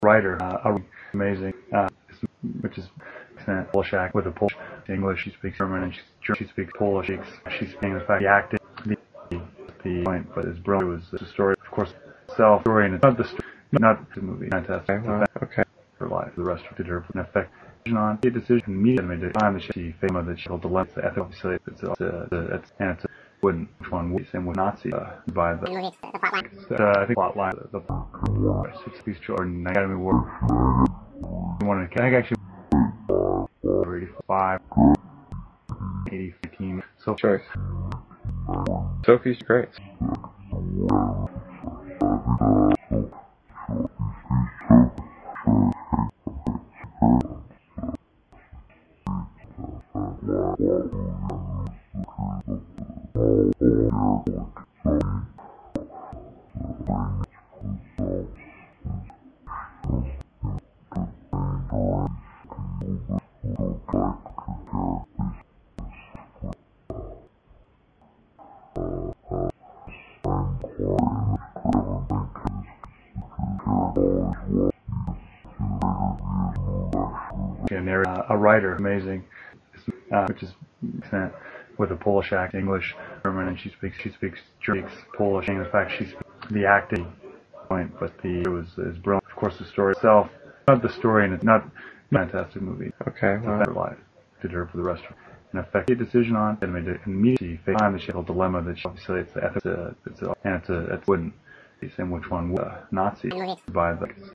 writer, amazing, which is Polish act with a Polish English. She speaks German and she speaks Polish. She's speaking the fact the acting, the point, but it's brilliant. It was the story, of course, itself. Story and it's not the story, not the movie. Fantastic. Okay. Her life, the rest did her an effect on a decision immediately made the time that she fame that she held dilemma. The ethical obviously it's wouldn't which one would and would not see by the I think plot line the 60s children Academy Award. I think actually 85, 80, 15. So Choice. Sophie's great. A writer, amazing, which is with a Polish act, English, German, and she speaks Polish. And in fact, she speaks the acting point, but it was brilliant. Of course, the story itself, not the story, and it's not a fantastic movie. Okay. Her life did her for the rest of an effective decision on and made it immediately time that she had a dilemma that she obviously it's the ethics, it wouldn't be the same which one would not see by the